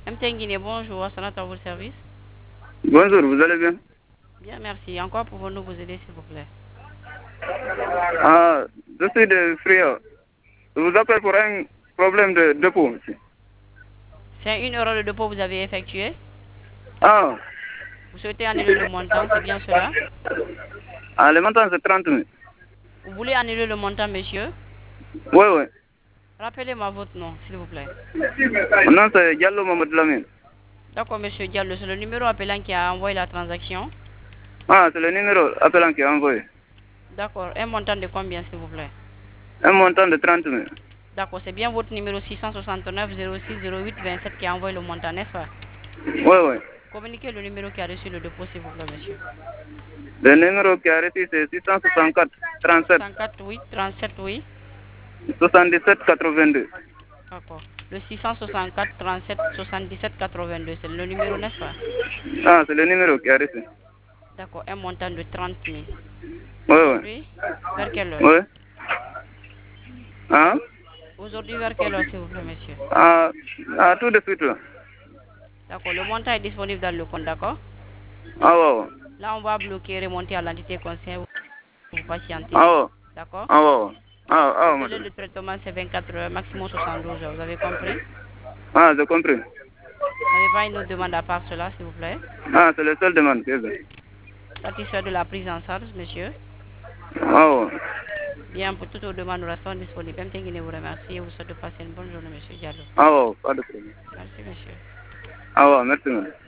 Mtenguine, bonjour, à votre service. Bonjour, vous allez bien? Bien, merci. En quoi pouvons-nous vous aider, s'il vous plaît? Ah, je suis de Frio. Je vous appelle pour un problème de dépôt. C'est une erreur de dépôt que vous avez effectuée. Ah, Vous souhaitez annuler le montant, c'est bien cela? le montant c'est 30 000. Vous voulez annuler le montant, monsieur? Oui, oui. Rappelez-moi votre nom, s'il vous plaît. Mon nom c'est Diallo Mohamed Lamine. D'accord, monsieur Diallo, c'est le numéro appelant qui a envoyé la transaction. Ah, c'est le numéro appelant qui est envoyé. D'accord, un montant de combien, s'il vous plaît? Un montant de 30 000. D'accord, c'est bien votre numéro 669 06 08 27 qui a envoyé le montant, n'est-ce pas? Oui, oui. Communiquez le numéro qui a reçu le dépôt, s'il vous plaît, monsieur. Le numéro qui a reçu c'est 664 37 64, oui, 37, oui. 77 82. D'accord. Le 664 37 77 82, c'est le numéro, n'est-ce pas? Ah, c'est le numéro qui a reçu. D'accord, un montant de 30 000. Oui, oui. Aujourd'hui, vers quelle heure? Oui. Ah, Aujourd'hui, vers quelle heure, s'il vous plaît, monsieur? tout de suite. Là. D'accord, le montant est disponible dans le compte, d'accord? Ah, ouais. Là, on va bloquer, remonter à l'entité conseil, vous patientez. Ah, ouais. D'accord? Ah, ouais. Le délai Madame. de traitement, c'est 24 heures, maximum 72 heures. Vous avez compris? Ah, j'ai compris. Vous n'avez pas une autre demande à part cela, s'il vous plaît? Ah, c'est le seul demande que j'ai. Satisfait de la prise en charge, monsieur? Ah, ouais. Bien, pour toutes vos demandes, nous restons disponibles. Mtenguine vous remercie et vous souhaite de passer une bonne journée, monsieur Diallo. Ah, ouais, pas de problème. Merci, monsieur. Ah, ouais, merci, madame.